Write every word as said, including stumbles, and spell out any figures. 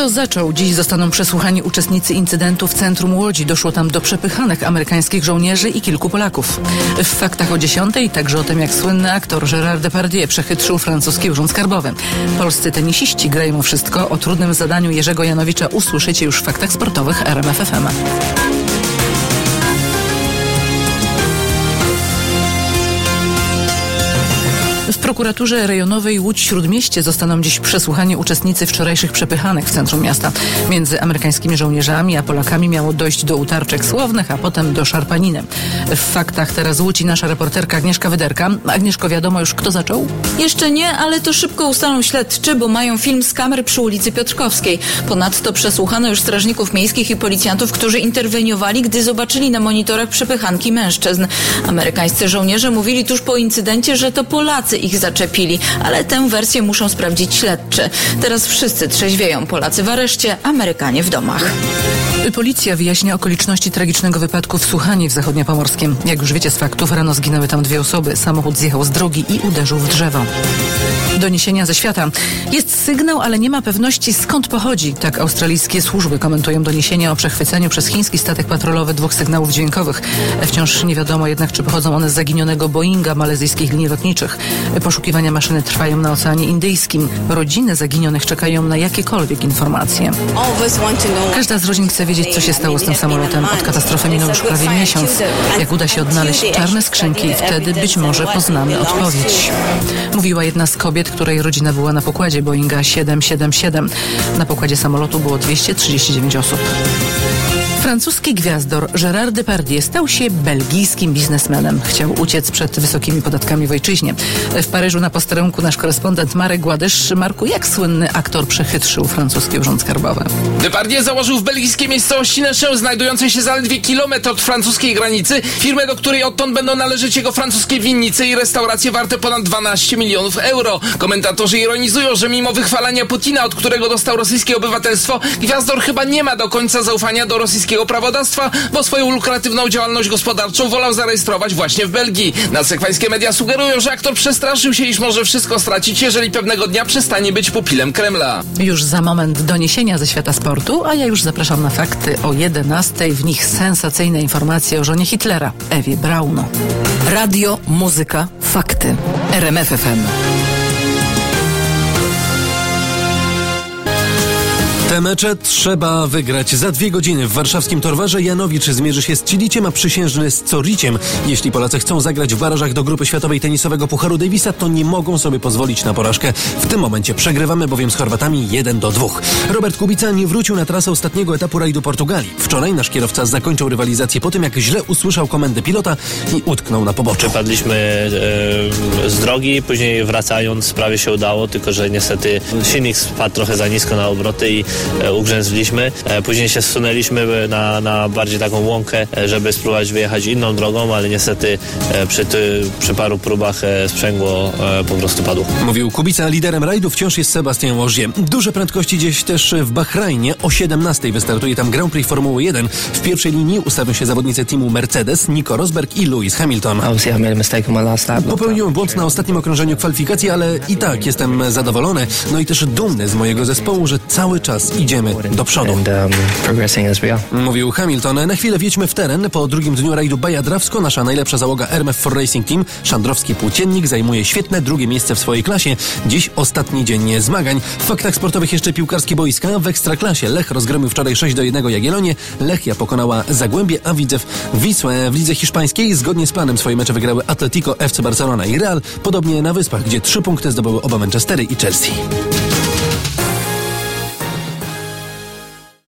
Kto zaczął? Dziś zostaną przesłuchani uczestnicy incydentu w centrum Łodzi. Doszło tam do przepychanek amerykańskich żołnierzy i kilku Polaków. W faktach o dziesiątej także o tym, jak słynny aktor Gérard Depardieu przechytrzył francuski urząd skarbowy. Polscy tenisiści grają o wszystko. O trudnym zadaniu Jerzego Janowicza usłyszycie już w faktach sportowych R M F F M. W prokuraturze rejonowej Łódź-Śródmieście zostaną dziś przesłuchani uczestnicy wczorajszych przepychanek w centrum miasta. Między amerykańskimi żołnierzami a Polakami miało dojść do utarczek słownych, a potem do szarpaniny. W faktach teraz Łódź i nasza reporterka Agnieszka Wyderka. Agnieszko, wiadomo już, kto zaczął? Jeszcze nie, ale to szybko ustalą śledczy, bo mają film z kamer przy ulicy Piotrkowskiej. Ponadto przesłuchano już strażników miejskich i policjantów, którzy interweniowali, gdy zobaczyli na monitorach przepychanki mężczyzn. Amerykańscy żołnierze mówili tuż po incydencie, że to Polacy ich zaczepili, ale tę wersję muszą sprawdzić śledczy. Teraz wszyscy trzeźwieją. Polacy w areszcie, Amerykanie w domach. Policja wyjaśnia okoliczności tragicznego wypadku w Słuchani w Zachodniopomorskiem. Jak już wiecie z faktów, rano zginęły tam dwie osoby. Samochód zjechał z drogi i uderzył w drzewo. Doniesienia ze świata. Jest sygnał, ale nie ma pewności, skąd pochodzi. Tak australijskie służby komentują doniesienia o przechwyceniu przez chiński statek patrolowy dwóch sygnałów dźwiękowych. Wciąż nie wiadomo jednak, czy pochodzą one z zaginionego Boeinga malezyjskich linii lotniczych. Poszukiwania maszyny trwają na Oceanie Indyjskim. Rodziny zaginionych czekają na jakiekolwiek informacje. Każda z rodzin chce wiedzieć, co się stało z tym samolotem. Od katastrofy minął już prawie miesiąc. Jak uda się odnaleźć czarne skrzynki, wtedy być może poznamy odpowiedź. Mówiła jedna z kobiet, której rodzina była na pokładzie Boeinga siedem siedem siedem. Na pokładzie samolotu było dwieście trzydzieści dziewięć osób. Francuski gwiazdor Gérard Depardieu stał się belgijskim biznesmenem. Chciał uciec przed wysokimi podatkami w ojczyźnie. W Paryżu na posterunku nasz korespondent Marek Gładysz. Marku, jak słynny aktor przechytrzył francuski urząd skarbowy? Depardieu założył w belgijskiej miejscowości Neschę, znajdującej się zaledwie kilometr od francuskiej granicy, firmę, do której odtąd będą należeć jego francuskie winnice i restauracje warte ponad dwanaście milionów euro. Komentatorzy ironizują, że mimo wychwalania Putina, od którego dostał rosyjskie obywatelstwo, gwiazdor chyba nie ma do końca zaufania do rosyjskiego prawodawstwa, bo swoją lukratywną działalność gospodarczą wolał zarejestrować właśnie w Belgii. Nadsekwańskie media sugerują, że aktor przestraszył się, iż może wszystko stracić, jeżeli pewnego dnia przestanie być pupilem Kremla. Już za moment doniesienia ze świata sportu, a ja już zapraszam na fakty o jedenastej. W nich sensacyjne informacje o żonie Hitlera, Ewie Braun. Radio, muzyka, fakty. R M F F M. Te mecze trzeba wygrać. Za dwie godziny w warszawskim Torwarze Janowicz zmierzy się z Ciliciem, a przysiężny z Coriciem. Jeśli Polacy chcą zagrać w barażach do grupy światowej tenisowego Pucharu Davisa, to nie mogą sobie pozwolić na porażkę. W tym momencie przegrywamy bowiem z Chorwatami jeden do dwóch. Robert Kubica nie wrócił na trasę ostatniego etapu rajdu Portugalii. Wczoraj nasz kierowca zakończył rywalizację po tym, jak źle usłyszał komendę pilota i utknął na poboczu. Padliśmy e, z drogi, później wracając prawie się udało, tylko że niestety silnik spadł trochę za nisko na obroty i ugrzęzliśmy. Później się zsunęliśmy na, na bardziej taką łąkę, żeby spróbować wyjechać inną drogą, ale niestety przy, ty, przy paru próbach sprzęgło po prostu padło. Mówił Kubica, liderem rajdu wciąż jest Sebastian Ogier. Duże prędkości gdzieś też w Bahrajnie. O siedemnastej wystartuje tam Grand Prix Formuły jeden. W pierwszej linii ustawią się zawodnicy teamu Mercedes, Nico Rosberg i Lewis Hamilton. Popełniłem błąd na ostatnim okrążeniu kwalifikacji, ale i tak jestem zadowolony. No i też dumny z mojego zespołu, że cały czas idziemy do przodu. Mówił Hamilton. Na chwilę wjedźmy w teren. Po drugim dniu rajdu Baja-Drawsko nasza najlepsza załoga R M F cztery Racing Team, szandrowski płóciennik, zajmuje świetne drugie miejsce w swojej klasie. Dziś ostatni dzień zmagań. W faktach sportowych jeszcze piłkarskie boiska. W Ekstraklasie Lech rozgromił wczoraj sześć do jednego Jagiellonię. Lechia pokonała Zagłębie, a Widzew Wisłę. W lidze hiszpańskiej zgodnie z planem swoje mecze wygrały Atletico, F C Barcelona i Real. Podobnie na Wyspach, gdzie trzy punkty zdobyły oba Manchestery i Chelsea.